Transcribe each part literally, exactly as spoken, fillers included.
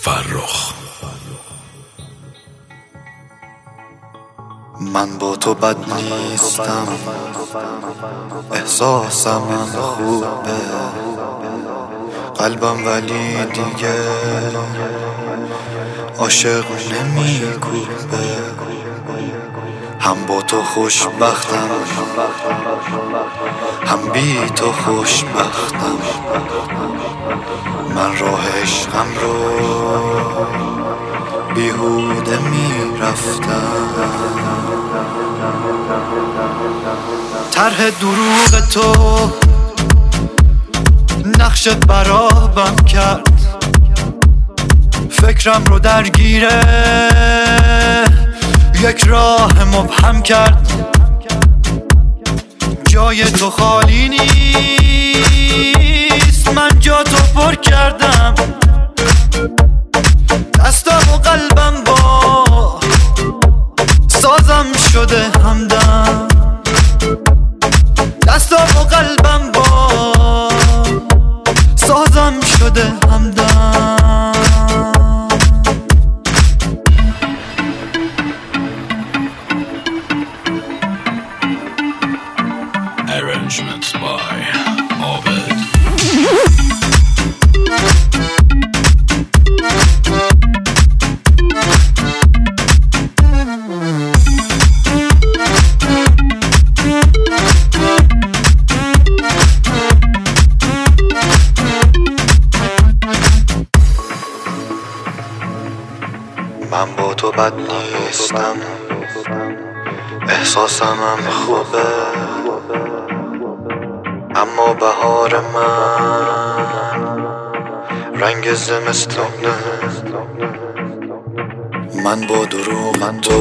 فرخ. من با تو بد نیستم، احساسم خوبه، قلبم ولی دیگه عاشق نمی‌کوبه. هم با تو خوشبختم، هم بی تو خوشبختم. من راه عشقم رو بیهوده میرفتم. طرح دروغ تو نقش برابم کرد، فکرم رو درگیره یک راه مبهم کرد. جای تو خالی نیست، من جا تو پر کردم. دستم و قلبم با سازم شده همدم. دستم و قلبم با سازم شده همدم. Arrangements by Ovid. من با تو بد نیستم، احساسم هم خوبه، اما بهار من رنگ زمستونه. من با دروغ من تو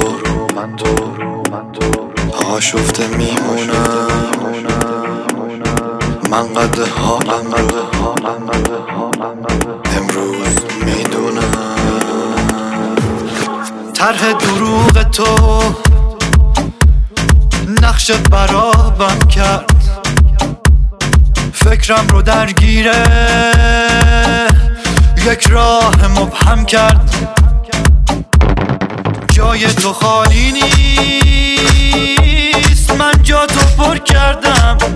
آشفته میمونم. من قد حالم رو امروز میدونم. طرح دروغ تو نقش برابم کرد، فکرم رو درگیره یک راه مبهم کرد. جای تو خالی نیست، من جا تو پر کردم.